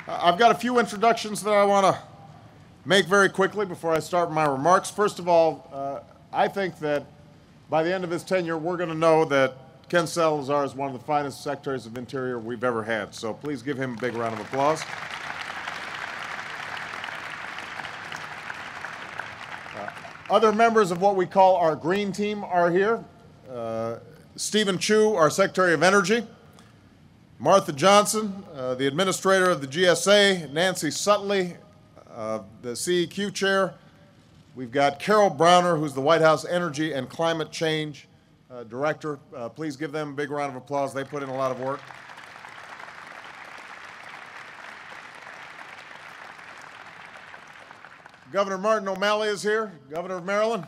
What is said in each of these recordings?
I've got a few introductions that I want to make very quickly before I start my remarks. First of all, I think that by the end of his tenure, we're going to know that Ken Salazar is one of the finest Secretaries of Interior we've ever had. So please give him a big round of applause. Other members of what we call our green team are here. Stephen Chu, our Secretary of Energy. Martha Johnson, the Administrator of the GSA. Nancy Sutley, the CEQ Chair. We've got Carol Browner, who's the White House Energy and Climate Change Director. Please give them a big round of applause. They put in a lot of work. Governor Martin O'Malley is here, Governor of Maryland.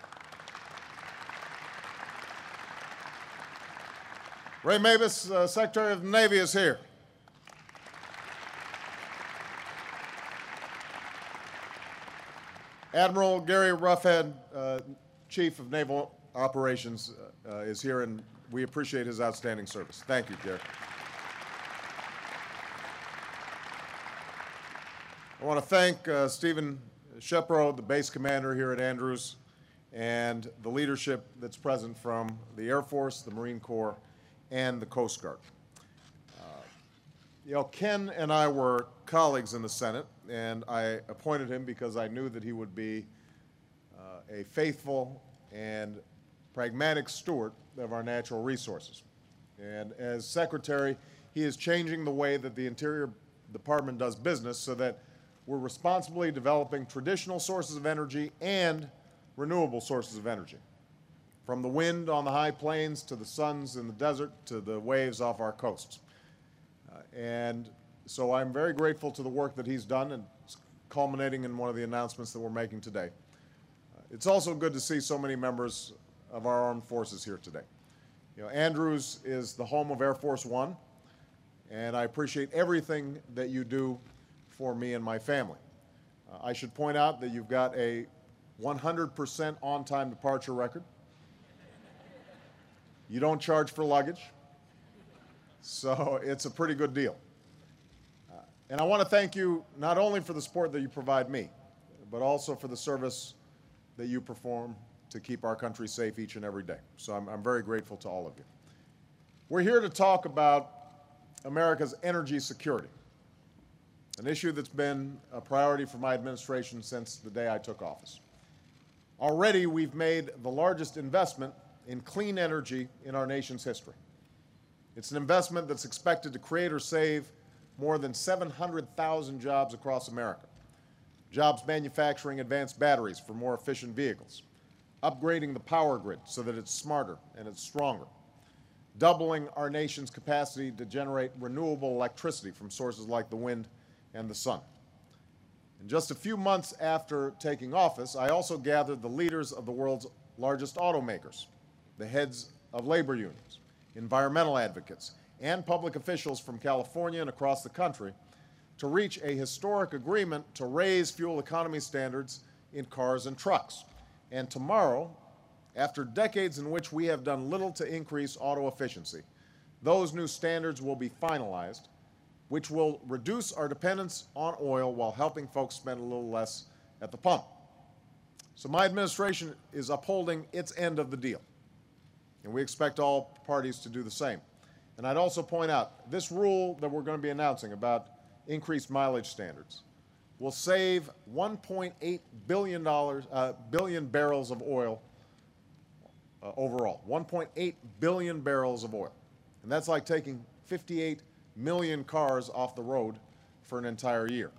Ray Mabus, Secretary of the Navy, is here. Admiral Gary Roughead, Chief of Naval Operations, is here, and we appreciate his outstanding service. Thank you, Gary. I want to thank Stephen Shepro, the base commander here at Andrews, and the leadership that's present from the Air Force, the Marine Corps, and the Coast Guard. Ken and I were colleagues in the Senate, and I appointed him because I knew that he would be a faithful and pragmatic steward of our natural resources. And as Secretary, he is changing the way that the Interior Department does business so that we're responsibly developing traditional sources of energy and renewable sources of energy, from the wind on the high plains to the suns in the desert to the waves off our coasts. And so I'm very grateful to the work that he's done, and it's culminating in one of the announcements that we're making today. It's also good to see so many members of our armed forces here today. Andrews is the home of Air Force One, and I appreciate everything that you do for me and my family. I should point out that you've got a 100% on-time departure record. You don't charge for luggage, so it's a pretty good deal. And I want to thank you not only for the support that you provide me, but also for the service that you perform to keep our country safe each and every day. So I'm very grateful to all of you. We're here to talk about America's energy security, an issue that's been a priority for my administration since the day I took office. Already, we've made the largest investment in clean energy in our nation's history. It's an investment that's expected to create or save more than 700,000 jobs across America. Jobs manufacturing advanced batteries for more efficient vehicles, upgrading the power grid so that it's smarter and it's stronger, doubling our nation's capacity to generate renewable electricity from sources like the wind and the sun. And just a few months after taking office, I also gathered the leaders of the world's largest automakers, the heads of labor unions, environmental advocates, and public officials from California and across the country to reach a historic agreement to raise fuel economy standards in cars and trucks. And tomorrow, after decades in which we have done little to increase auto efficiency, those new standards will be finalized, which will reduce our dependence on oil while helping folks spend a little less at the pump. So my administration is upholding its end of the deal, and we expect all parties to do the same. And I'd also point out, this rule that we're going to be announcing about increased mileage standards will save 1.8 billion barrels of oil overall, 1.8 billion barrels of oil. And that's like taking 58 million cars off the road for an entire year.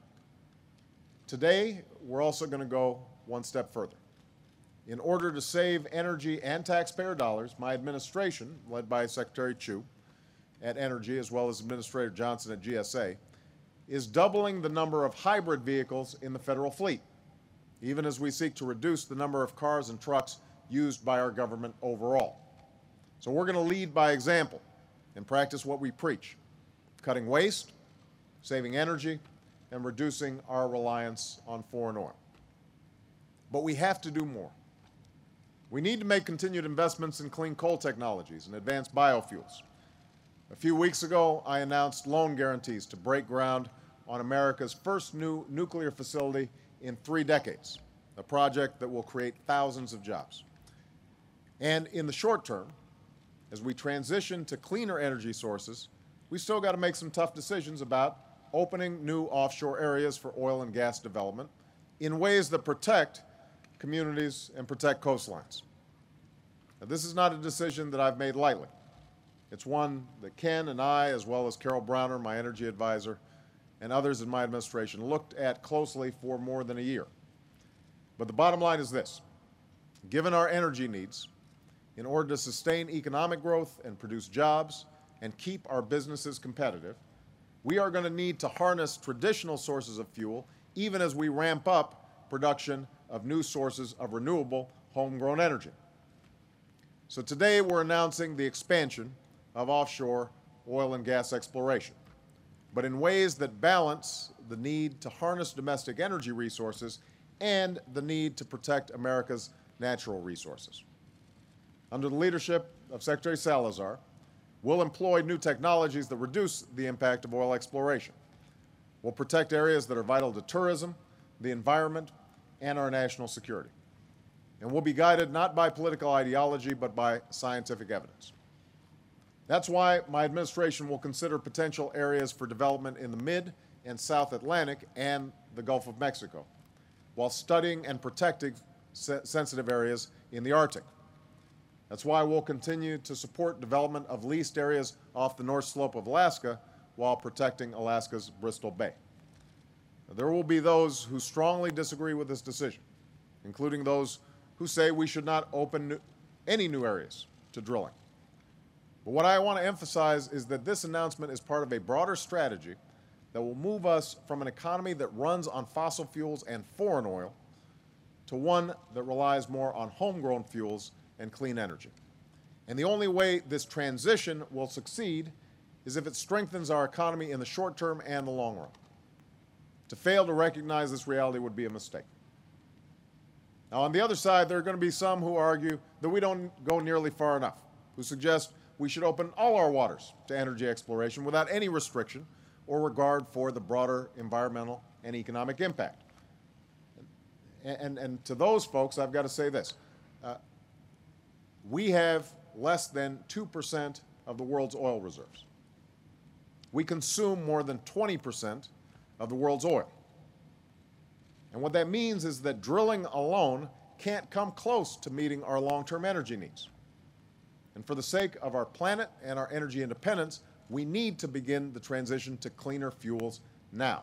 Today, we're also going to go one step further. In order to save energy and taxpayer dollars, my administration, led by Secretary Chu at Energy as well as Administrator Johnson at GSA, is doubling the number of hybrid vehicles in the federal fleet, even as we seek to reduce the number of cars and trucks used by our government overall. So we're going to lead by example and practice what we preach: cutting waste, saving energy, and reducing our reliance on foreign oil. But we have to do more. We need to make continued investments in clean coal technologies and advanced biofuels. A few weeks ago, I announced loan guarantees to break ground on America's first new nuclear facility in 3 decades, a project that will create thousands of jobs. And in the short term, as we transition to cleaner energy sources, we still got to make some tough decisions about opening new offshore areas for oil and gas development in ways that protect communities and protect coastlines. Now, this is not a decision that I've made lightly. It's one that Ken and I, as well as Carol Browner, my energy advisor, and others in my administration, looked at closely for more than a year. But the bottom line is this: given our energy needs, in order to sustain economic growth and produce jobs and keep our businesses competitive, we are going to need to harness traditional sources of fuel even as we ramp up production of new sources of renewable, homegrown energy. So today we're announcing the expansion of offshore oil and gas exploration, but in ways that balance the need to harness domestic energy resources and the need to protect America's natural resources. Under the leadership of Secretary Salazar, we'll employ new technologies that reduce the impact of oil exploration. We'll protect areas that are vital to tourism, the environment, and our national security. And we'll be guided not by political ideology, but by scientific evidence. That's why my administration will consider potential areas for development in the Mid and South Atlantic and the Gulf of Mexico, while studying and protecting sensitive areas in the Arctic. That's why we'll continue to support development of leased areas off the North Slope of Alaska while protecting Alaska's Bristol Bay. There will be those who strongly disagree with this decision, including those who say we should not open any new areas to drilling. But what I want to emphasize is that this announcement is part of a broader strategy that will move us from an economy that runs on fossil fuels and foreign oil to one that relies more on homegrown fuels and clean energy. And the only way this transition will succeed is if it strengthens our economy in the short term and the long run. To fail to recognize this reality would be a mistake. Now, on the other side, there are going to be some who argue that we don't go nearly far enough, who suggest we should open all our waters to energy exploration without any restriction or regard for the broader environmental and economic impact. And to those folks, I've got to say this. We have less than 2% of the world's oil reserves. We consume more than 20% of the world's oil. And what that means is that drilling alone can't come close to meeting our long-term energy needs. And for the sake of our planet and our energy independence, we need to begin the transition to cleaner fuels now.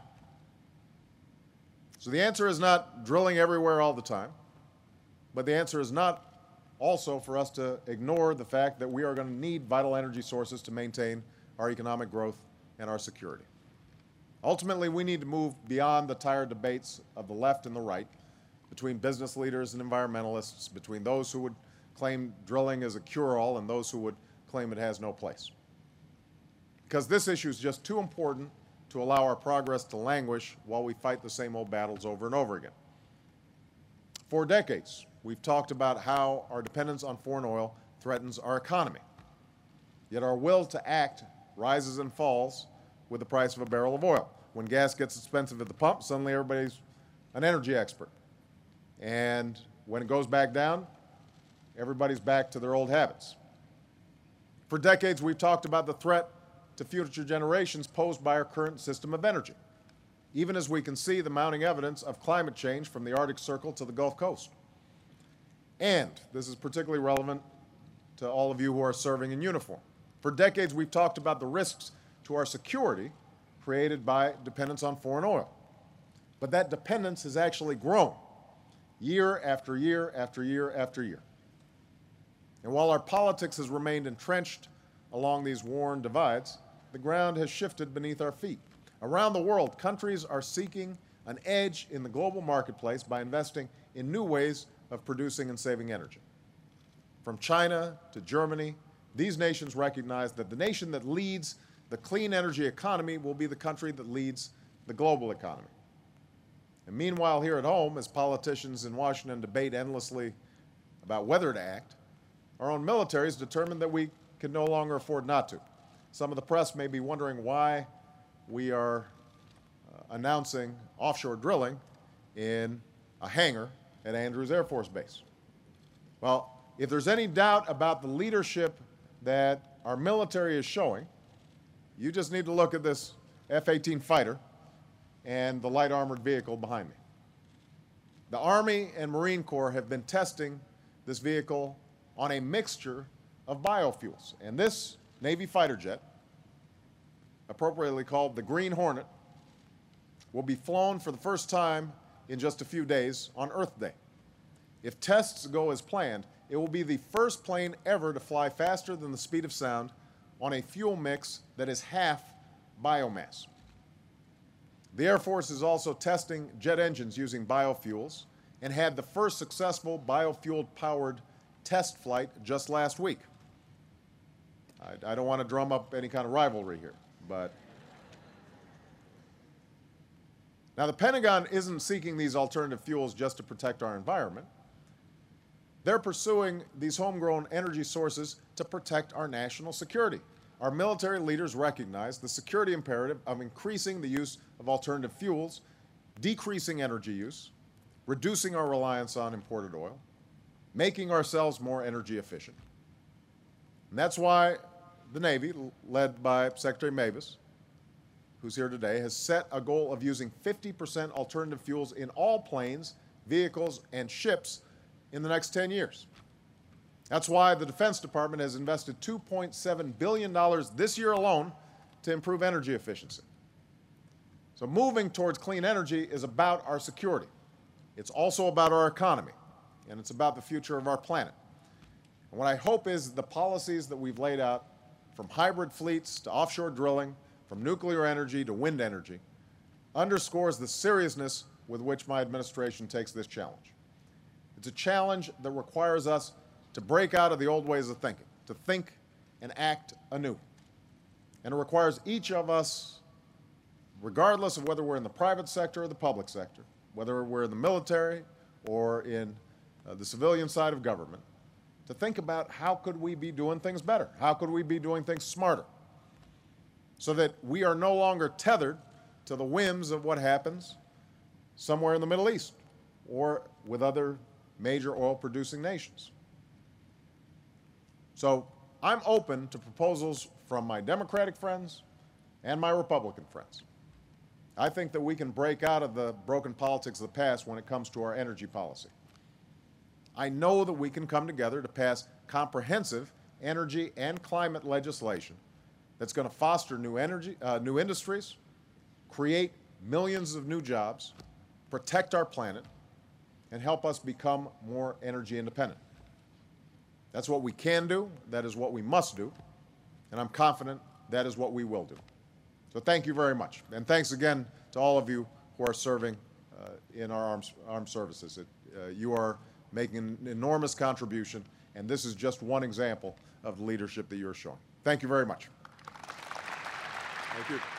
So the answer is not drilling everywhere all the time, but the answer is not also for us to ignore the fact that we are going to need vital energy sources to maintain our economic growth and our security. Ultimately, we need to move beyond the tired debates of the left and the right, between business leaders and environmentalists, between those who would claim drilling is a cure-all and those who would claim it has no place. Because this issue is just too important to allow our progress to languish while we fight the same old battles over and over again. For decades, we've talked about how our dependence on foreign oil threatens our economy. Yet our will to act rises and falls with the price of a barrel of oil. When gas gets expensive at the pump, suddenly everybody's an energy expert. And when it goes back down, everybody's back to their old habits. For decades, we've talked about the threat to future generations posed by our current system of energy, even as we can see the mounting evidence of climate change from the Arctic Circle to the Gulf Coast. And this is particularly relevant to all of you who are serving in uniform. For decades, we've talked about the risks to our security created by dependence on foreign oil. But that dependence has actually grown year after year after year after year. And while our politics has remained entrenched along these worn divides, the ground has shifted beneath our feet. Around the world, countries are seeking an edge in the global marketplace by investing in new ways of producing and saving energy. From China to Germany, these nations recognize that the nation that leads the clean energy economy will be the country that leads the global economy. And meanwhile, here at home, as politicians in Washington debate endlessly about whether to act, our own military is determined that we can no longer afford not to. Some of the press may be wondering why we are announcing offshore drilling in a hangar at Andrews Air Force Base. Well, if there's any doubt about the leadership that our military is showing, you just need to look at this F-18 fighter and the light armored vehicle behind me. The Army and Marine Corps have been testing this vehicle on a mixture of biofuels. And this Navy fighter jet, appropriately called the Green Hornet, will be flown for the first time in just a few days on Earth Day. If tests go as planned, it will be the first plane ever to fly faster than the speed of sound on a fuel mix that is half biomass. The Air Force is also testing jet engines using biofuels and had the first successful biofuel-powered test flight just last week. I don't want to drum up any kind of rivalry here, but now the Pentagon isn't seeking these alternative fuels just to protect our environment. They're pursuing these homegrown energy sources to protect our national security. Our military leaders recognize the security imperative of increasing the use of alternative fuels, decreasing energy use, reducing our reliance on imported oil, making ourselves more energy efficient. And that's why the Navy, led by Secretary Mavis, who's here today, has set a goal of using 50% alternative fuels in all planes, vehicles, and ships in the next 10 years. That's why the Defense Department has invested $2.7 billion this year alone to improve energy efficiency. So moving towards clean energy is about our security. It's also about our economy, and it's about the future of our planet. And what I hope is the policies that we've laid out, from hybrid fleets to offshore drilling, from nuclear energy to wind energy, underscores the seriousness with which my administration takes this challenge. It's a challenge that requires us to break out of the old ways of thinking, to think and act anew. And it requires each of us, regardless of whether we're in the private sector or the public sector, whether we're in the military or in the civilian side of government, to think about how could we be doing things better? How could we be doing things smarter? So that we are no longer tethered to the whims of what happens somewhere in the Middle East or with other major oil-producing nations. So I'm open to proposals from my Democratic friends and my Republican friends. I think that we can break out of the broken politics of the past when it comes to our energy policy. I know that we can come together to pass comprehensive energy and climate legislation that's going to foster new industries, create millions of new jobs, protect our planet, and help us become more energy independent. That's what we can do, that is what we must do, and I'm confident that is what we will do. So thank you very much, and thanks again to all of you who are serving in our armed services. You are making an enormous contribution, and this is just one example of the leadership that you're showing. Thank you very much. Thank you.